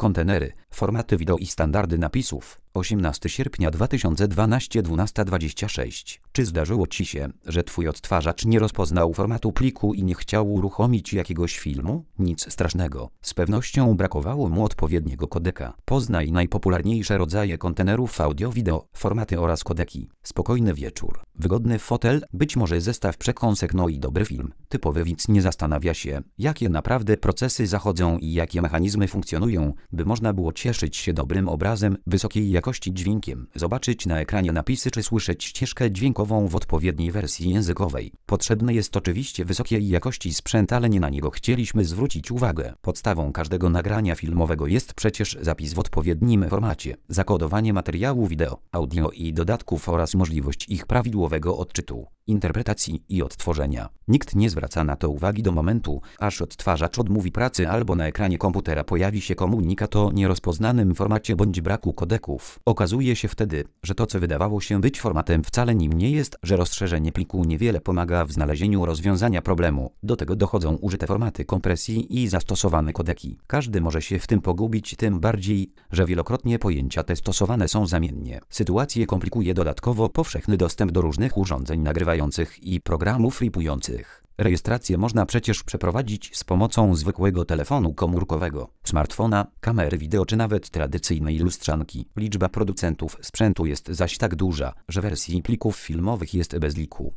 Kontenery, formaty wideo i standardy napisów. 18 sierpnia 2012 12:26. Czy zdarzyło Ci się, że Twój odtwarzacz nie rozpoznał formatu pliku i nie chciał uruchomić jakiegoś filmu? Nic strasznego. Z pewnością brakowało mu odpowiedniego kodeka. Poznaj najpopularniejsze rodzaje kontenerów audio-wideo, formaty oraz kodeki. Spokojny wieczór, wygodny fotel, być może zestaw przekąsek, no i dobry film. Typowy widz nie zastanawia się, jakie naprawdę procesy zachodzą i jakie mechanizmy funkcjonują, by można było cieszyć się dobrym obrazem, wysokiej jakości dźwiękiem, zobaczyć na ekranie napisy czy słyszeć ścieżkę dźwiękową w odpowiedniej wersji językowej. Potrzebny jest oczywiście wysokiej jakości sprzęt, ale nie na niego chcieliśmy zwrócić uwagę. Podstawą każdego nagrania filmowego jest przecież zapis w odpowiednim formacie, zakodowanie materiału wideo, audio i dodatków oraz możliwość ich prawidłowego odczytu, interpretacji i odtworzenia. Nikt nie zwraca na to uwagi do momentu, aż odtwarzacz odmówi pracy albo na ekranie komputera pojawi się komunikat o nierozpoznanym formacie bądź braku kodeków. Okazuje się wtedy, że to, co wydawało się być formatem, wcale nim nie jest, że rozszerzenie pliku niewiele pomaga w znalezieniu rozwiązania problemu. Do tego dochodzą użyte formaty kompresji i zastosowane kodeki. Każdy może się w tym pogubić, tym bardziej, że wielokrotnie pojęcia te stosowane są zamiennie. Sytuację komplikuje dodatkowo powszechny dostęp do różnych urządzeń nagrywających i programów flipujących. Rejestrację można przecież przeprowadzić z pomocą zwykłego telefonu komórkowego, smartfona, kamery wideo czy nawet tradycyjnej lustrzanki. Liczba producentów sprzętu jest zaś tak duża, że wersji plików filmowych jest bez liku.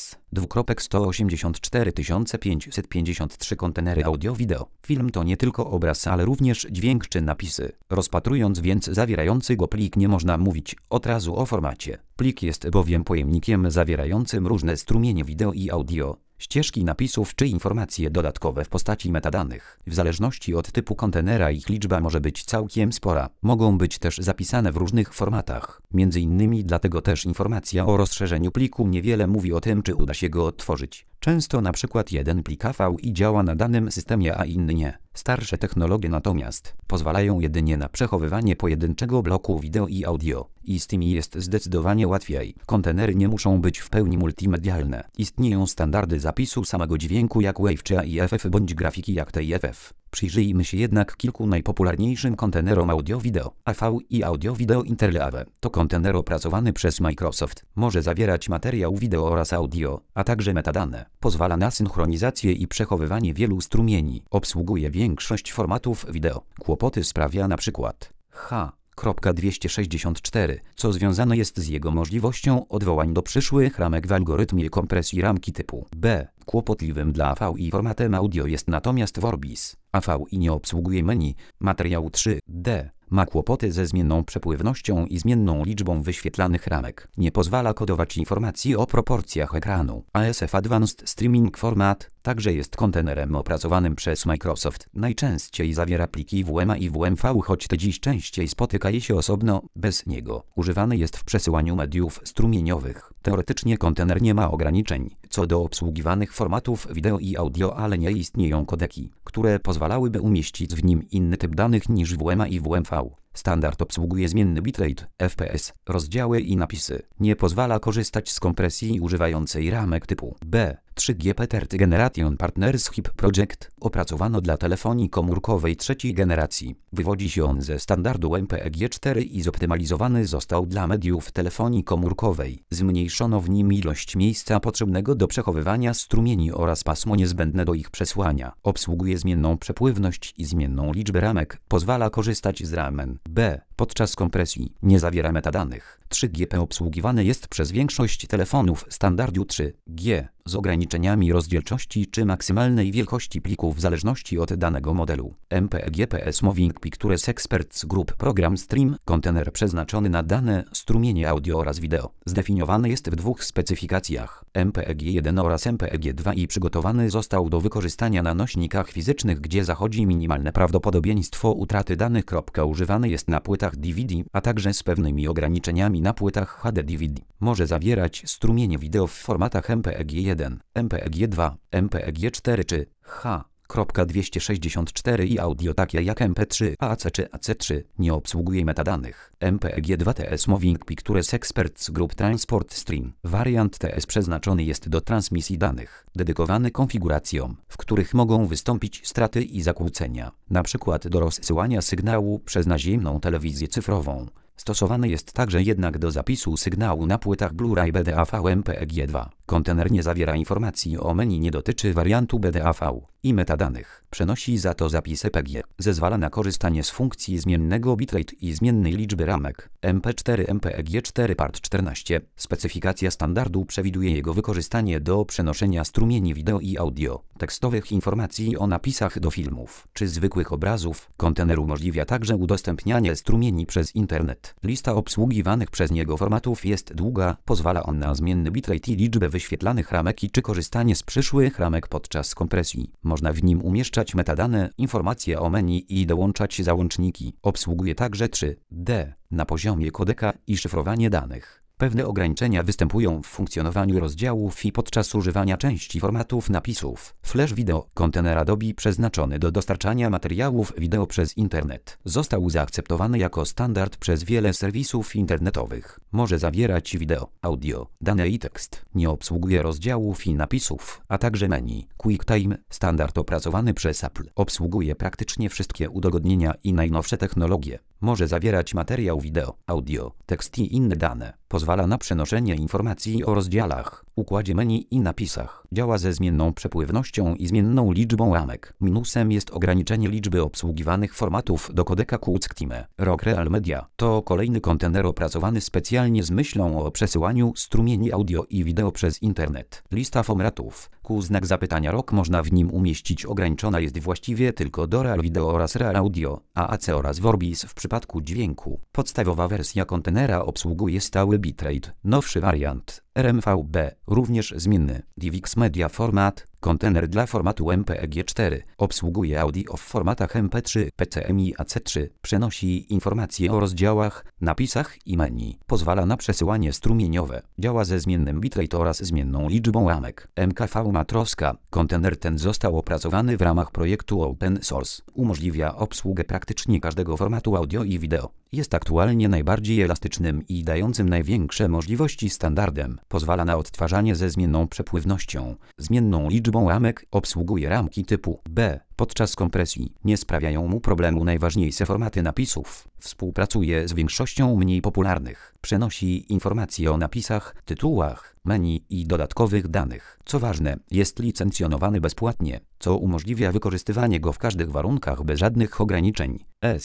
184 553 kontenery audio-wideo. Film to nie tylko obraz, ale również dźwięk czy napisy. Rozpatrując więc zawierający go plik, nie można mówić od razu o formacie. Plik jest bowiem pojemnikiem zawierającym różne strumienie wideo i audio, ścieżki napisów czy informacje dodatkowe w postaci metadanych. W zależności od typu kontenera ich liczba może być całkiem spora. Mogą być też zapisane w różnych formatach. Między innymi dlatego też informacja o rozszerzeniu pliku niewiele mówi o tym, czy uda się go odtworzyć. Często na przykład jeden plik AV i działa na danym systemie, a inny nie. Starsze technologie natomiast pozwalają jedynie na przechowywanie pojedynczego bloku wideo i audio. I z tymi jest zdecydowanie łatwiej. Kontenery nie muszą być w pełni multimedialne. Istnieją standardy zapisu samego dźwięku jak WAV czy AIFF bądź grafiki jak TIFF. Przyjrzyjmy się jednak kilku najpopularniejszym kontenerom audio-wideo. AV i audio-wideo Interleave to kontener opracowany przez Microsoft. Może zawierać materiał wideo oraz audio, a także metadane. Pozwala na synchronizację i przechowywanie wielu strumieni. Obsługuje większość formatów wideo. Kłopoty sprawia na przykład H.264, co związane jest z jego możliwością odwołań do przyszłych ramek w algorytmie kompresji ramki typu B. Kłopotliwym dla AVI formatem audio jest natomiast Vorbis. AVI nie obsługuje menu. Materiał 3D ma kłopoty ze zmienną przepływnością i zmienną liczbą wyświetlanych ramek. Nie pozwala kodować informacji o proporcjach ekranu. ASF Advanced Streaming Format także jest kontenerem opracowanym przez Microsoft. Najczęściej zawiera pliki WMA i WMV, choć te dziś częściej spotyka je się osobno, bez niego. Używany jest w przesyłaniu mediów strumieniowych. Teoretycznie kontener nie ma ograniczeń co do obsługiwanych formatów wideo i audio, ale nie istnieją kodeki, które pozwalałyby umieścić w nim inny typ danych niż WMA i WMV. Standard obsługuje zmienny bitrate, FPS, rozdziały i napisy. Nie pozwala korzystać z kompresji używającej ramek typu B. 3GP Third Generation Partnership Project opracowano dla telefonii komórkowej trzeciej generacji. Wywodzi się on ze standardu MPEG-4 i zoptymalizowany został dla mediów telefonii komórkowej. Zmniejszono w nim ilość miejsca potrzebnego do przechowywania strumieni oraz pasmo niezbędne do ich przesłania. Obsługuje zmienną przepływność i zmienną liczbę ramek. Pozwala korzystać z ramen B. Podczas kompresji nie zawiera metadanych. 3GP obsługiwane jest przez większość telefonów standardu 3G z ograniczeniami rozdzielczości czy maksymalnej wielkości plików w zależności od danego modelu. MPEG-PS Moving Pictures Experts Group Program Stream kontener przeznaczony na dane strumienie audio oraz wideo. Zdefiniowany jest w dwóch specyfikacjach MPEG-1 oraz MPEG-2 i przygotowany został do wykorzystania na nośnikach fizycznych, gdzie zachodzi minimalne prawdopodobieństwo utraty danych. Używany jest na płytach DVD, a także z pewnymi ograniczeniami na płytach HD-DVD. Może zawierać strumienie wideo w formatach MPEG-1, MPEG-2, MPEG-4 czy H. H.264 i audio takie jak MP3, AAC czy AC3 nie obsługuje metadanych. MPEG-2 TS Moving Pictures Experts Group Transport Stream. Wariant TS przeznaczony jest do transmisji danych, dedykowany konfiguracjom, w których mogą wystąpić straty i zakłócenia, np. do rozsyłania sygnału przez naziemną telewizję cyfrową. Stosowany jest także jednak do zapisu sygnału na płytach Blu-ray BDAV MPEG-2. Kontener nie zawiera informacji o menu, nie dotyczy wariantu BDAV i metadanych. Przenosi za to zapis EPG. Zezwala na korzystanie z funkcji zmiennego bitrate i zmiennej liczby ramek. MP4 MPEG-4 Part 14. Specyfikacja standardu przewiduje jego wykorzystanie do przenoszenia strumieni wideo i audio, tekstowych informacji o napisach do filmów czy zwykłych obrazów. Kontener umożliwia także udostępnianie strumieni przez internet. Lista obsługiwanych przez niego formatów jest długa. Pozwala on na zmienny bitrate i liczbę wyświetlanych ramek czy korzystanie z przyszłych ramek podczas kompresji. Można w nim umieszczać metadane, informacje o menu i dołączać załączniki. Obsługuje także 3D na poziomie kodeka i szyfrowanie danych. Pewne ograniczenia występują w funkcjonowaniu rozdziałów i podczas używania części formatów napisów. Flash Video. Kontener Adobe przeznaczony do dostarczania materiałów wideo przez internet. Został zaakceptowany jako standard przez wiele serwisów internetowych. Może zawierać wideo, audio, dane i tekst. Nie obsługuje rozdziałów i napisów, a także menu. QuickTime. Standard opracowany przez Apple. Obsługuje praktycznie wszystkie udogodnienia i najnowsze technologie. Może zawierać materiał wideo, audio, tekst i inne dane. Pozwala na przenoszenie informacji o rozdziałach, układzie menu i napisach. Działa ze zmienną przepływnością i zmienną liczbą ramek. Minusem jest ograniczenie liczby obsługiwanych formatów do kodeka QuickTime. Rock Real Media to kolejny kontener opracowany specjalnie z myślą o przesyłaniu strumieni audio i wideo przez internet. Lista formatów. Znak zapytania Rock można w nim umieścić ograniczona jest właściwie tylko do Real Video oraz Real Audio, AAC oraz Vorbis w przypadku dźwięku. Podstawowa wersja kontenera obsługuje stały bitrate. Nowszy wariant RMVB, również zmienny. DivX Media Format. Kontener dla formatu MPEG-4 obsługuje audio w formatach MP3, PCM i AC3. Przenosi informacje o rozdziałach, napisach i menu. Pozwala na przesyłanie strumieniowe. Działa ze zmiennym bitrate oraz zmienną liczbą ramek. MKV Matroska. Kontener ten został opracowany w ramach projektu Open Source. Umożliwia obsługę praktycznie każdego formatu audio i wideo. Jest aktualnie najbardziej elastycznym i dającym największe możliwości standardem. Pozwala na odtwarzanie ze zmienną przepływnością, zmienną liczbą ramek. Obsługuje ramki typu B. Podczas kompresji nie sprawiają mu problemu najważniejsze formaty napisów. Współpracuje z większością mniej popularnych. Przenosi informacje o napisach, tytułach, menu i dodatkowych danych. Co ważne, jest licencjonowany bezpłatnie, co umożliwia wykorzystywanie go w każdych warunkach bez żadnych ograniczeń.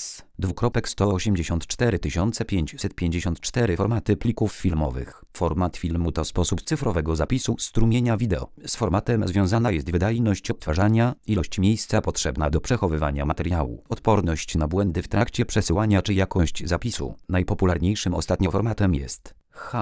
S.184 formaty plików filmowych. Format filmu to sposób cyfrowego zapisu strumienia wideo. Z formatem związana jest wydajność odtwarzania, ilość miejsca potrzebna do przechowywania materiału, odporność na błędy w trakcie przesyłania czy jakość zapisu. Najpopularniejszym ostatnio formatem jest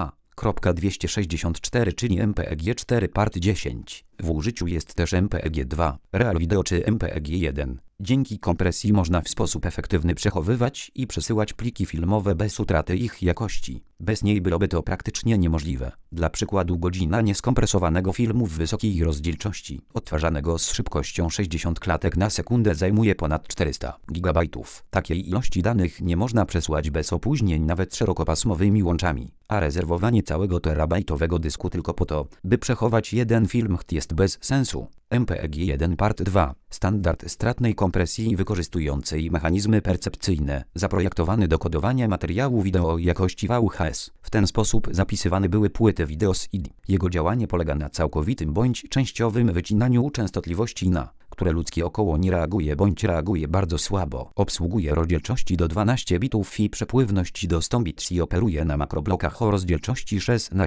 H.264, czyli MPEG-4 Part 10. W użyciu jest też MPEG-2, Real Video czy MPEG-1. Dzięki kompresji można w sposób efektywny przechowywać i przesyłać pliki filmowe bez utraty ich jakości. Bez niej byłoby to praktycznie niemożliwe. Dla przykładu godzina nieskompresowanego filmu w wysokiej rozdzielczości, odtwarzanego z szybkością 60 klatek na sekundę zajmuje ponad 400 GB. Takiej ilości danych nie można przesłać bez opóźnień nawet szerokopasmowymi łączami, a rezerwowanie całego terabajtowego dysku tylko po to, by przechować jeden film jest bez sensu. MPEG-1 Part 2. Standard stratnej kompresji wykorzystującej mechanizmy percepcyjne, zaprojektowany do kodowania materiału wideo jakości VHS. W ten sposób zapisywane były płyty wideo z ID. Jego działanie polega na całkowitym bądź częściowym wycinaniu częstotliwości na które ludzkie oko nie reaguje bądź reaguje bardzo słabo. Obsługuje rozdzielczości do 12 bitów i przepływność do 100 bits i operuje na makroblokach o rozdzielczości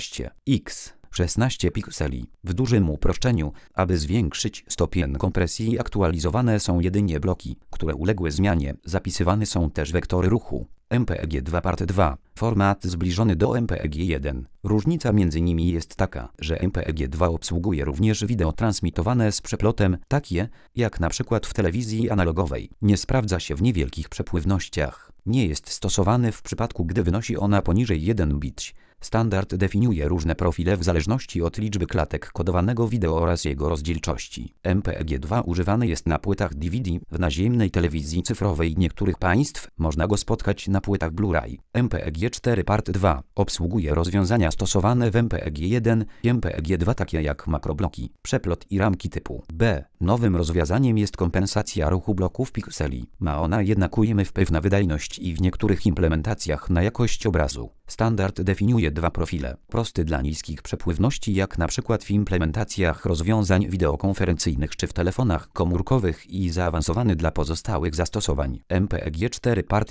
16 pikseli. W dużym uproszczeniu, aby zwiększyć stopień kompresji, aktualizowane są jedynie bloki, które uległy zmianie. Zapisywane są też wektory ruchu. MPEG-2 Part 2. Format zbliżony do MPEG-1. Różnica między nimi jest taka, że MPEG-2 obsługuje również wideo transmitowane z przeplotem, takie jak na przykład w telewizji analogowej. Nie sprawdza się w niewielkich przepływnościach. Nie jest stosowany w przypadku, gdy wynosi ona poniżej 1 bit. Standard definiuje różne profile w zależności od liczby klatek kodowanego wideo oraz jego rozdzielczości. MPEG-2 używany jest na płytach DVD, w naziemnej telewizji cyfrowej niektórych państw można go spotkać na płytach Blu-ray. MPEG-4 Part 2 obsługuje rozwiązania stosowane w MPEG-1 i MPEG-2 takie jak makrobloki, przeplot i ramki typu B. Nowym rozwiązaniem jest kompensacja ruchu bloków pikseli. Ma ona jednak ujemny wpływ na wydajność i w niektórych implementacjach na jakość obrazu. Standard definiuje dwa profile. Prosty dla niskich przepływności jak np. w implementacjach rozwiązań wideokonferencyjnych czy w telefonach komórkowych i zaawansowany dla pozostałych zastosowań. MPEG-4 Part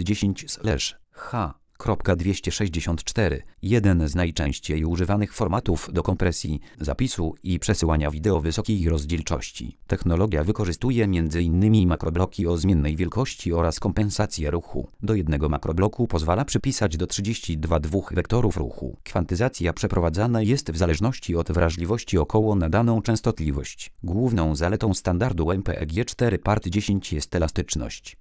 10/H.264, jeden z najczęściej używanych formatów do kompresji, zapisu i przesyłania wideo wysokiej rozdzielczości. Technologia wykorzystuje m.in. makrobloki o zmiennej wielkości oraz kompensację ruchu. Do jednego makrobloku pozwala przypisać do 32 wektorów ruchu. Kwantyzacja przeprowadzana jest w zależności od wrażliwości około na daną częstotliwość. Główną zaletą standardu MPEG-4 Part 10 jest elastyczność.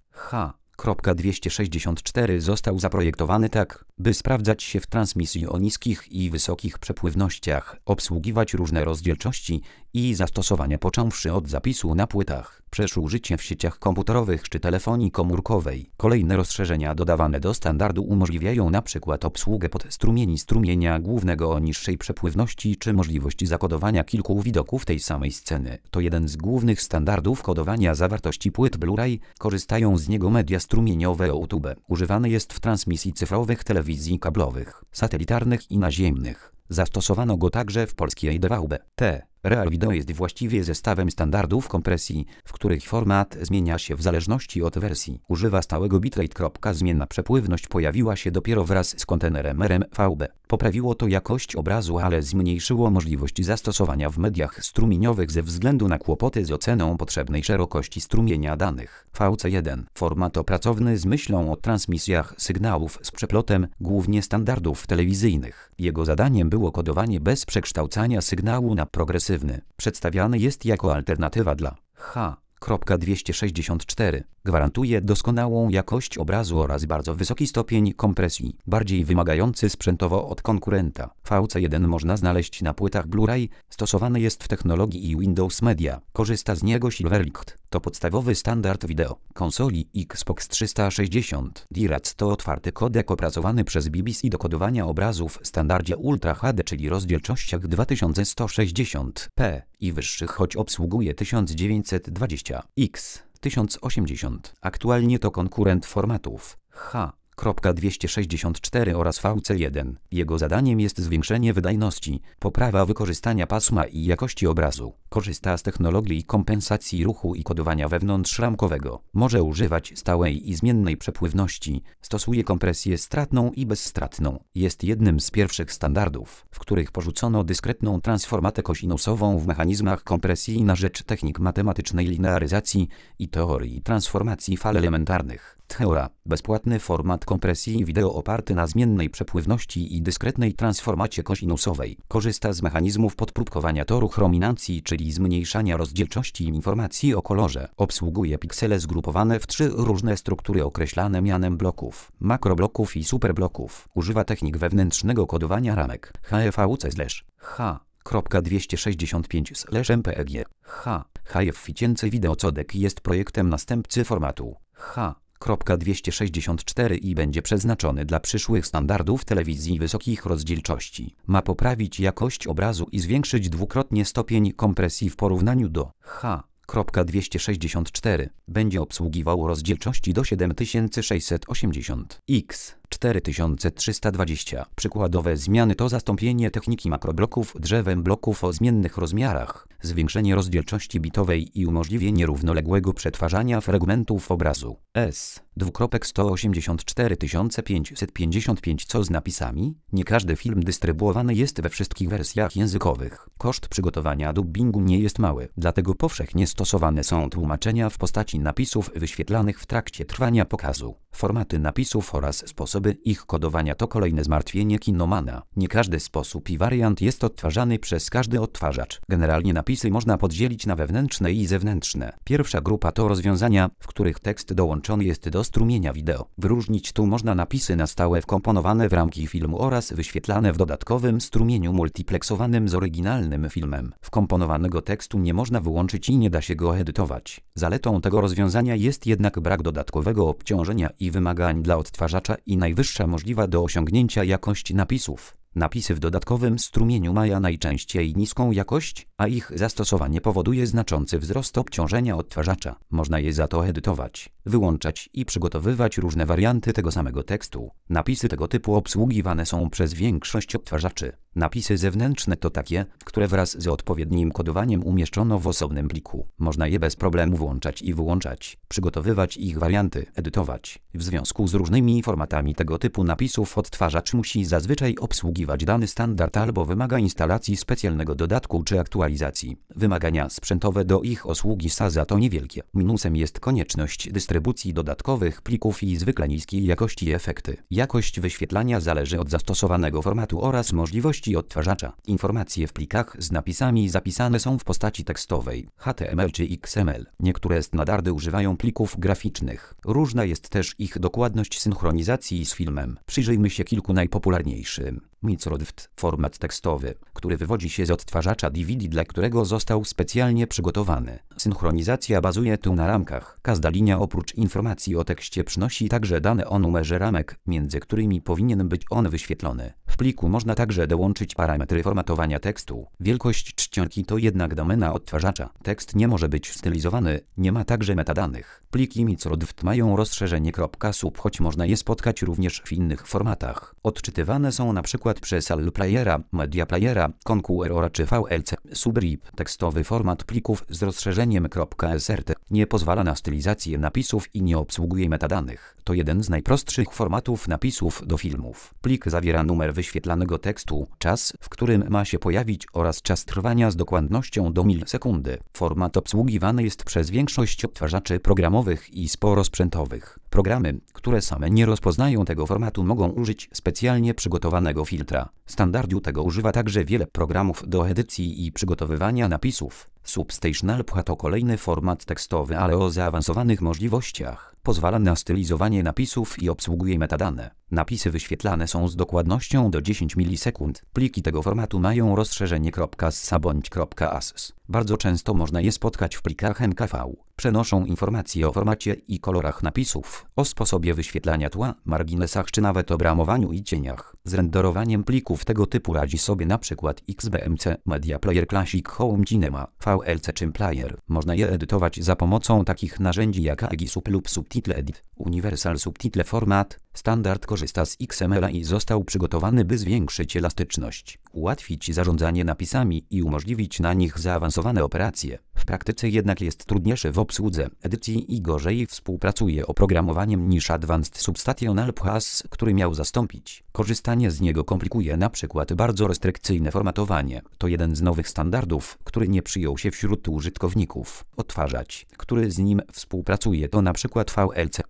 H.264 został zaprojektowany tak, by sprawdzać się w transmisji o niskich i wysokich przepływnościach, obsługiwać różne rozdzielczości i zastosowania począwszy od zapisu na płytach, przez użycie w sieciach komputerowych czy telefonii komórkowej. Kolejne rozszerzenia dodawane do standardu umożliwiają np. obsługę podstrumieni strumienia głównego o niższej przepływności czy możliwość zakodowania kilku widoków tej samej sceny. To jeden z głównych standardów kodowania zawartości płyt Blu-ray, korzystają z niego media strumieniowe YouTube. Używany jest w transmisji cyfrowych telewizji kablowych, satelitarnych i naziemnych. Zastosowano go także w polskiej DVB-T. Real Video jest właściwie zestawem standardów kompresji, w których format zmienia się w zależności od wersji. Używa stałego bitrate. Zmienna przepływność pojawiła się dopiero wraz z kontenerem RMVB. Poprawiło to jakość obrazu, ale zmniejszyło możliwość zastosowania w mediach strumieniowych ze względu na kłopoty z oceną potrzebnej szerokości strumienia danych. VC1. Format opracowny z myślą o transmisjach sygnałów z przeplotem, głównie standardów telewizyjnych. Jego zadaniem było kodowanie bez przekształcania sygnału na progresywny. Przedstawiany jest jako alternatywa dla H.264. Gwarantuje doskonałą jakość obrazu oraz bardzo wysoki stopień kompresji, bardziej wymagający sprzętowo od konkurenta. VC1 można znaleźć na płytach Blu-ray, stosowany jest w technologii Windows Media. Korzysta z niego Silverlight. To podstawowy standard wideo konsoli Xbox 360. DRAC to otwarty kodek opracowany przez BBC do kodowania obrazów w standardzie Ultra HD, czyli rozdzielczościach 2160p i wyższych, choć obsługuje 1920x. 1080. Aktualnie to konkurent formatów H.264 oraz VC1. Jego zadaniem jest zwiększenie wydajności, poprawa wykorzystania pasma i jakości obrazu. Korzysta z technologii kompensacji ruchu i kodowania wewnątrzramkowego. Może używać stałej i zmiennej przepływności. Stosuje kompresję stratną i bezstratną. Jest jednym z pierwszych standardów, w których porzucono dyskretną transformatę kosinusową w mechanizmach kompresji na rzecz technik matematycznej linearyzacji i teorii transformacji fal elementarnych. Theora. Bezpłatny format kompresji wideo oparty na zmiennej przepływności i dyskretnej transformacie kosinusowej. Korzysta z mechanizmów podpróbkowania toru chrominancji, czyli zmniejszania rozdzielczości informacji o kolorze. Obsługuje piksele zgrupowane w 3 różne struktury określane mianem bloków, makrobloków i superbloków. Używa technik wewnętrznego kodowania ramek. HEVC/H.265/MPEG. HEVC Videocodec jest projektem następcy formatu H.264 i będzie przeznaczony dla przyszłych standardów telewizji wysokich rozdzielczości. Ma poprawić jakość obrazu i zwiększyć dwukrotnie stopień kompresji w porównaniu do H.264. Będzie obsługiwał rozdzielczości do 7680x. 4320. Przykładowe zmiany to zastąpienie techniki makrobloków drzewem bloków o zmiennych rozmiarach, zwiększenie rozdzielczości bitowej i umożliwienie równoległego przetwarzania fragmentów obrazu. S. 2.184.555 co z napisami? Nie każdy film dystrybuowany jest we wszystkich wersjach językowych. Koszt przygotowania dubbingu nie jest mały, dlatego powszechnie stosowane są tłumaczenia w postaci napisów wyświetlanych w trakcie trwania pokazu. Formaty napisów oraz sposoby sposoby ich kodowania to kolejne zmartwienie kinomana. Nie każdy sposób i wariant jest odtwarzany przez każdy odtwarzacz. Generalnie napisy można podzielić na wewnętrzne i zewnętrzne. Pierwsza grupa to rozwiązania, w których tekst dołączony jest do strumienia wideo. Wyróżnić tu można napisy na stałe wkomponowane w ramki filmu oraz wyświetlane w dodatkowym strumieniu multiplexowanym z oryginalnym filmem. Wkomponowanego tekstu nie można wyłączyć i nie da się go edytować. Zaletą tego rozwiązania jest jednak brak dodatkowego obciążenia i wymagań dla odtwarzacza i najwyższa możliwa do osiągnięcia jakość napisów. Napisy w dodatkowym strumieniu mają najczęściej niską jakość, a ich zastosowanie powoduje znaczący wzrost obciążenia odtwarzacza. Można je za to edytować, wyłączać i przygotowywać różne warianty tego samego tekstu. Napisy tego typu obsługiwane są przez większość odtwarzaczy. Napisy zewnętrzne to takie, które wraz z odpowiednim kodowaniem umieszczono w osobnym pliku. Można je bez problemu włączać i wyłączać, przygotowywać ich warianty, edytować. W związku z różnymi formatami tego typu napisów odtwarzacz musi zazwyczaj obsługiwać dany standard albo wymaga instalacji specjalnego dodatku czy aktualizacji. Wymagania sprzętowe do ich obsługi są za to niewielkie. Minusem jest konieczność dystrybucji dodatkowych plików i zwykle niskiej jakości efekty. Jakość wyświetlania zależy od zastosowanego formatu oraz możliwości odtwarzacza. Informacje w plikach z napisami zapisane są w postaci tekstowej, HTML czy XML. Niektóre standardy używają plików graficznych. Różna jest też ich dokładność synchronizacji z filmem. Przyjrzyjmy się kilku najpopularniejszym. Microdft, format tekstowy, który wywodzi się z odtwarzacza DVD, dla którego został specjalnie przygotowany. Synchronizacja bazuje tu na ramkach. Każda linia oprócz informacji o tekście przynosi także dane o numerze ramek, między którymi powinien być on wyświetlony. W pliku można także dołączyć parametry formatowania tekstu. Wielkość czcionki to jednak domena odtwarzacza. Tekst nie może być stylizowany, nie ma także metadanych. Pliki Microdft mają rozszerzenie .sub, choć można je spotkać również w innych formatach. Odczytywane są np. przez AL Playera, Media Playera, Conquerora czy VLC. Subrip, tekstowy format plików z rozszerzeniem .srt, nie pozwala na stylizację napisów i nie obsługuje metadanych. To jeden z najprostszych formatów napisów do filmów. Plik zawiera numer wyświetlanego tekstu, czas, w którym ma się pojawić oraz czas trwania z dokładnością do milisekundy. Format obsługiwany jest przez większość odtwarzaczy programowych i sporo sprzętowych. Programy, które same nie rozpoznają tego formatu, mogą użyć specjalnie przygotowanego filtra. Standardu tego używa także wiele programów do edycji i przygotowywania napisów. Substation Alpha to kolejny format tekstowy, ale o zaawansowanych możliwościach. Pozwala na stylizowanie napisów i obsługuje metadane. Napisy wyświetlane są z dokładnością do 10 milisekund. Pliki tego formatu mają rozszerzenie .ssa bądź .ass. Bardzo często można je spotkać w plikach MKV. Przenoszą informacje o formacie i kolorach napisów, o sposobie wyświetlania tła, marginesach czy nawet obramowaniu i cieniach. Z renderowaniem plików tego typu radzi sobie np. XBMC, Media Player Classic, Home Cinema, VLC czy Player. Można je edytować za pomocą takich narzędzi jak Agisub lub Subtitle Edit. Universal Subtitle Format standard korzysta z XML-a i został przygotowany, by zwiększyć elastyczność, ułatwić zarządzanie napisami i umożliwić na nich zaawansowane operacje. W praktyce jednak jest trudniejszy w obsłudze, edycji i gorzej współpracuje oprogramowaniem niż Advanced Substation Alpha, który miał zastąpić. Korzystanie z niego komplikuje np. bardzo restrykcyjne formatowanie. To jeden z nowych standardów, który nie przyjął się wśród użytkowników. Odtwarzacz, który z nim współpracuje, to np. VLC.